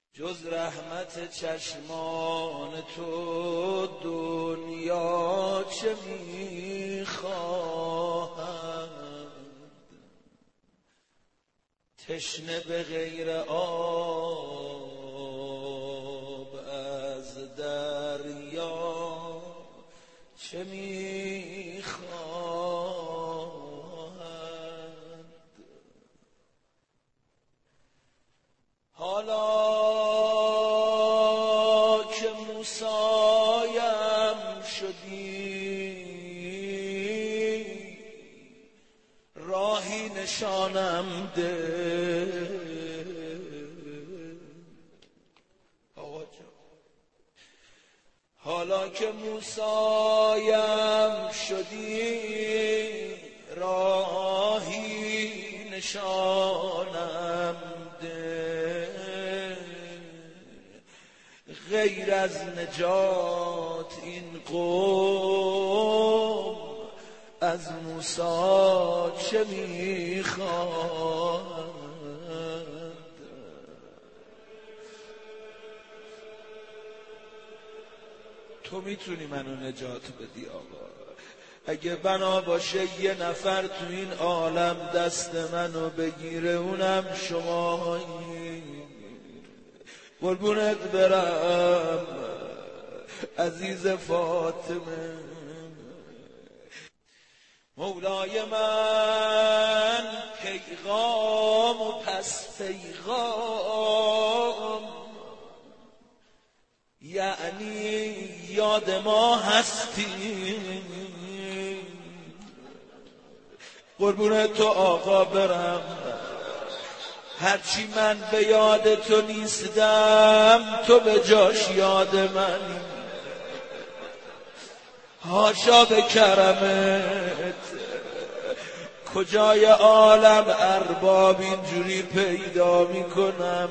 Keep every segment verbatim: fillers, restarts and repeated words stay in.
جز رحمت چشمان تو دنیا چه میخواهد؟ تشنه به غیر آب از دریا چه میخواهد؟ حالا که موسایم شدی راهی نشانم ده. آقا جان حالا که موسایم شدی راهی نشانم ده. غیر از نجات این قوم از موسی چه میخواد؟ تو میتونی منو نجات بدی آقا. اگه بنا باشه یه نفر تو این عالم دست منو بگیره اونم شمایی. قربونت برم عزیز فاطمه. مولای من پیغام و پس پیغام یعنی یاد ما هستی. قربون تو آقا برم هرچی من به یاد تو نیستم تو به جاش یاد منی. حاشا به کرمت کجای عالم ارباب اینجوری پیدا میکنم.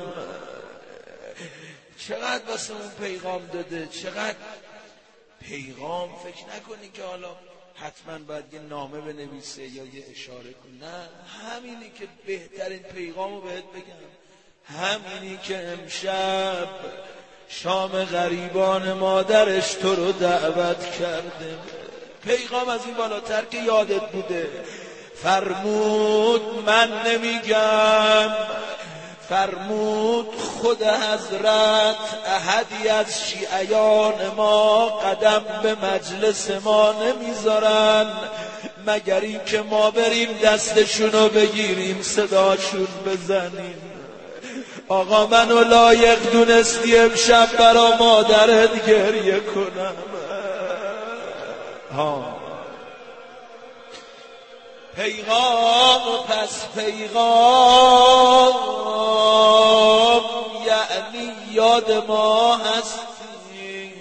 چقدر واسه اون پیغام داده، چقدر پیغام. فکر نکنی که حالا حتما باید یه نامه بنویسه یا یه اشاره کن. نه، همینی که بهترین پیغامو بهت بگم، همینی که امشب شام غریبان مادرش تو رو دعوت کرده. پیغام از این بالاتر که یادت بوده. فرمود من نمیگم، فرمود خود حضرت احدی از شیعیان ما قدم به مجلس ما نمیذارن مگر این که ما بریم دستشونو بگیریم صداشون بزنیم. آقا منو لایق دونستی امشب برا مادرت گریه کنم. ها پیغام و پس پیغام یعنی یاد ما هستی.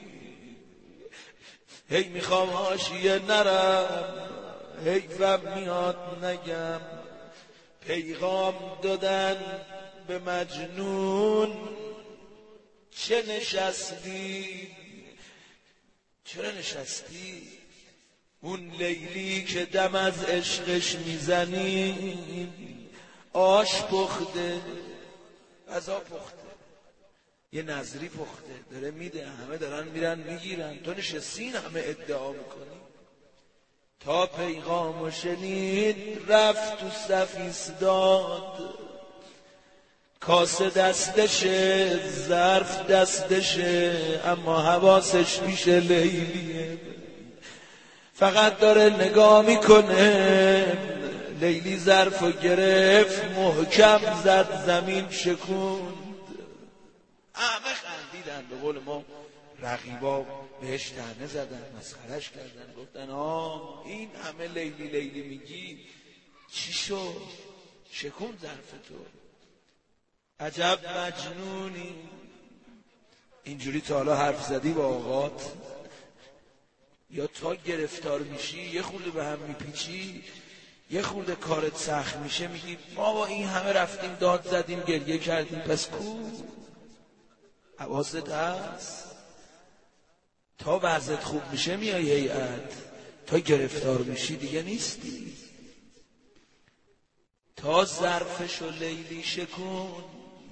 هی میخوام حاشیه نرم، حیفم میاد نگم. پیغام دادن به مجنون چه نشستی؟ چرا نشستی؟ اون لیلی که دم از عشقش میزنی آش پخته، غذا پخته، یه نظری پخته داره میده، همه دارن میرن میگیرن، تو نشستین همه ادعا میکنی. تا پیغامو شنید رفت تو صف ایستاد. کاسه دستشه، ظرف دستشه، اما حواسش پیش لیلیه. فقط داره نگاه میکنه. لیلی ظرفو گرفت محکم زد زمین شکوند. همه خندیدن، به قول ما رقیبا بهش طعنه زدن، مسخرش کردن، گفتن آه این همه لیلی لیلی میگی چی شد؟ شکوند ظرف تو. عجب مجنونی. اینجوری تا حالا حرف زدی با آقات؟ یا تا گرفتار میشی یه خورده به هم میپیچی، یه خورده کارت سخت میشه میگی ما با این همه رفتیم داد زدیم گریه کردیم پس کو؟ حواست هست؟ تا وضعت خوب میشه میای هیئت، تا گرفتار میشی دیگه نیستی. تا ظرفشو لیلی شکون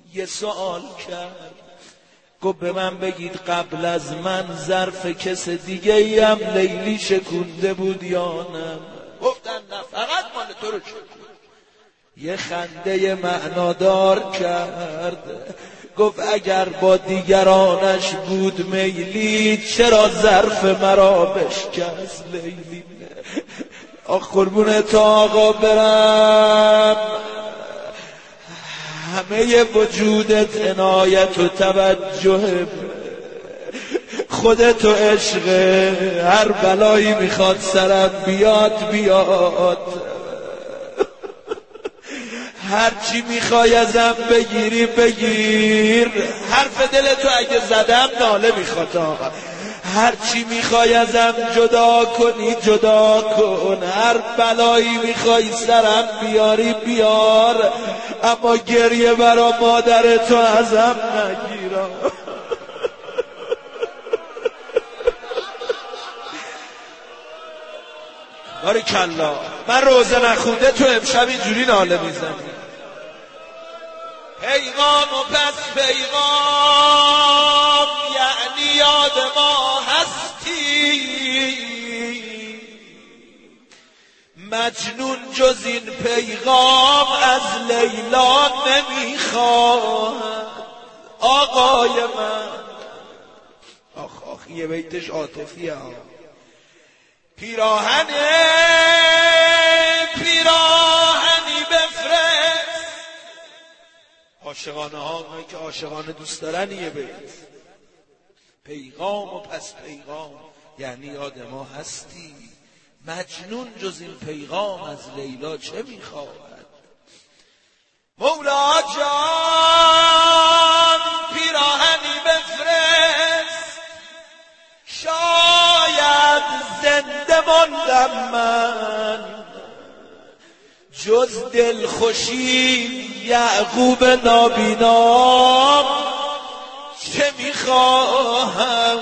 یه سوال کرد، گفت به من بگید قبل از من ظرف کس دیگه ایم لیلی شکونده بود یا نه؟ گفتن نه، فقط مال تو رو شکون. یه خنده معنادار کرد، گفت اگر با دیگرانش بود میلی چرا ظرف مرا بشکست لیلی؟ آخ قربونت آقا برم، همه وجودت عنایت و توجه، خودت و عشق، هر بلایی میخواد سرم بیاد بیاد، هر چی میخوای ازم بگیری بگیر، حرف دلتو اگه زدم ناله میخواد آقا، هر چی میخوای ازم جدا کنی جدا کن، هر بلایی میخوای سرم بیاری بیار، اما گریه برا مادر تو ازم نگیرا. باریکالله، من روزه نخونده تو امشب اینجوری ناله میزنی. پیغام و پس پیغام یعنی یاد ما هستی، مجنون جز این پیغام از لیلا نمیخواد. آقای من آخ آخ یه بیتش عاطفیه ها. پیراهنه پیراهنی بفرست، عاشقانه ها که عاشقانه دوست دارن یه بیت. پیغام و پس پیغام یعنی یاد ما هستی، مجنون جز این پیغام از لیلا چه میخواهد؟ مولا جان پیراهنی بفرست، شاید زنده ماندم من، جز دلخوشی یعقوب نابینا چه میخواهم؟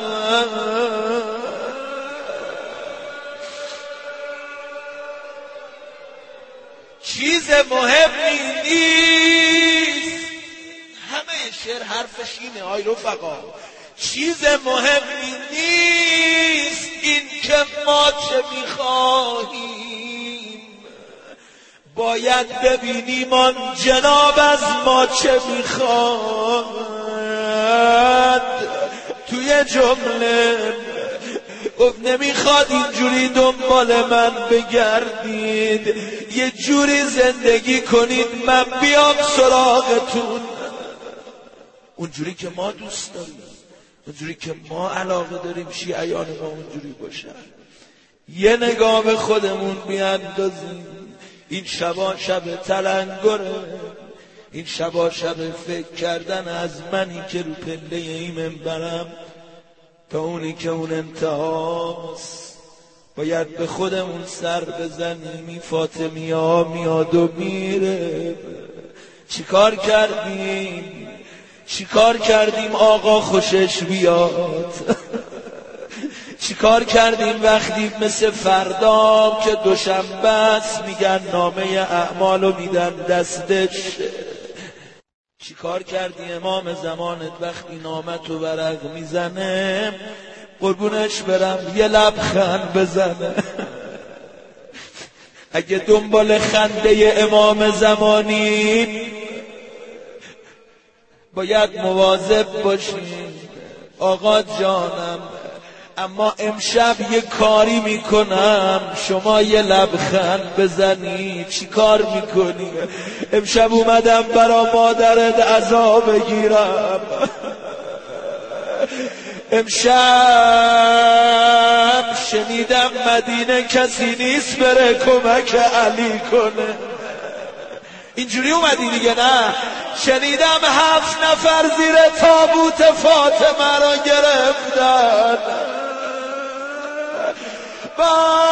چیز مهمی نیست، همه شعر حرفش اینه آی رفقا، چیز مهمی نیست این که ما چه میخواهیم، باید ببینیم آن جناب از ما چه میخواد. توی جمله گفت نمیخواد اینجوری دنبال من بگردید، یه جوری زندگی کنید من بیام سراغتون، اونجوری که ما دوست داریم، اونجوری که ما علاقه داریم شیعیان ما اونجوری باشن. یه نگاه به خودمون بیاندازیم، این شبا شب تلنگره، این شبا شب فکر کردن از منی که رو پله این منبرم تا اونی که اون انتهاست. باید به خودمون سر بزنیم، این فاطمی ها میاد و میره، چیکار کردیم چیکار کردیم آقا خوشش بیاد؟ چیکار کردیم وقتی مثل فردا که دوشنبه است میگن نامه اعمالو میدن دستش؟ چیکار کردی امام زمانت وقتی نامتو ورق میزنه قربونش برم یه لبخند بزنه؟ اگه دنبال خنده امام زمانی باید مواظب باشیم آقا جانم، اما امشب یه کاری میکنم شما یه لبخند بزنی. چی کار میکنی؟ امشب اومدم برا مادرت عزا بگیرم، امشب شنیدم مدینه کسی نیست بره کمک علی کنه. اینجوری اومدی دیگه؟ نه، شنیدم هفت نفر زیر تابوت فاطمه را گرفتن. با